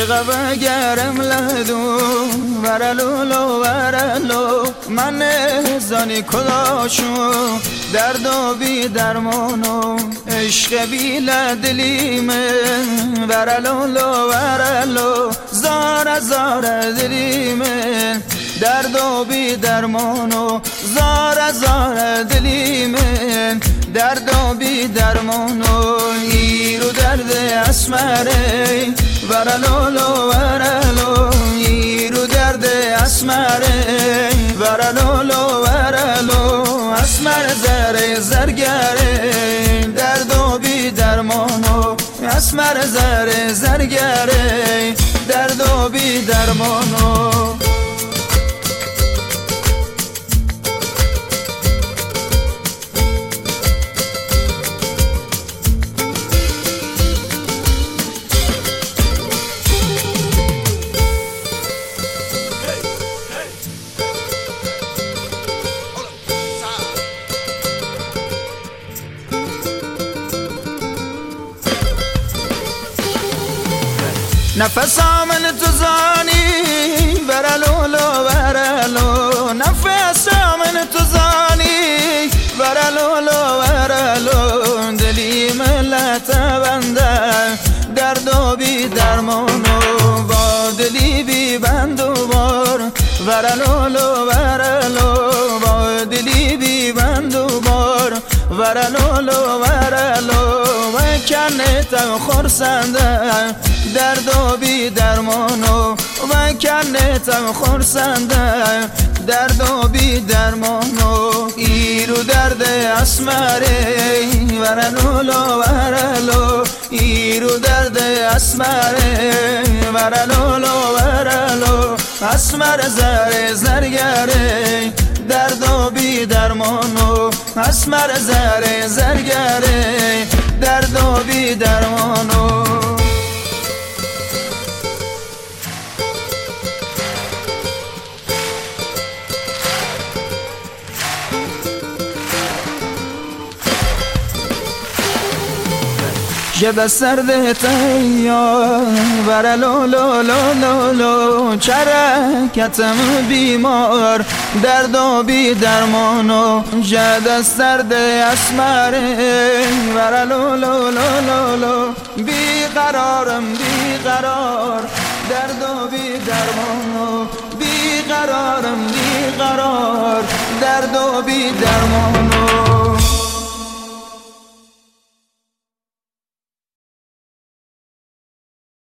شغب گرم لدو ورلولو ورلو من زانی کداشو درد و بی درمانو عشق بی لدلیمه ورلولو ورلو زار زار دلیمه درد و بی درمانو زار زار دلیمه درد و بی درمانو ایرو درد اسمره ورلولو ورلو ایرو درد اسمره ورلولو ورلو اسمر زر زرگره درد و بی درمانو اسمر زر زرگره درد و بی درمانو نفس آمن تو زانی ورلولو ورلو نفس آمن تو زانی ورلولو ورلو دلی ملت بنده درد و بی درمانو با دلی بی بند و بار ورلولو ورلو با دلی بی بند و بار ورلولو ورلو و کنتم خورسنده درد و بی درمانو و کنتم خورسنده درد و بی درمانو ایرو درد اسمره ورلولو ورلو ایرو درد اسمره ورلولو ورلو اسمر زر زرگره درد و بی درمانو اسمر زر زرگره درد و بی درمانو جب سرد تیار ورلولولولولو چرکتم بیمار درد و بی درمانو جد سرد اسمره ورلولولولولو بیقرارم بیقرار درد و بی درمانو بیقرارم بیقرار درد و بی درمانو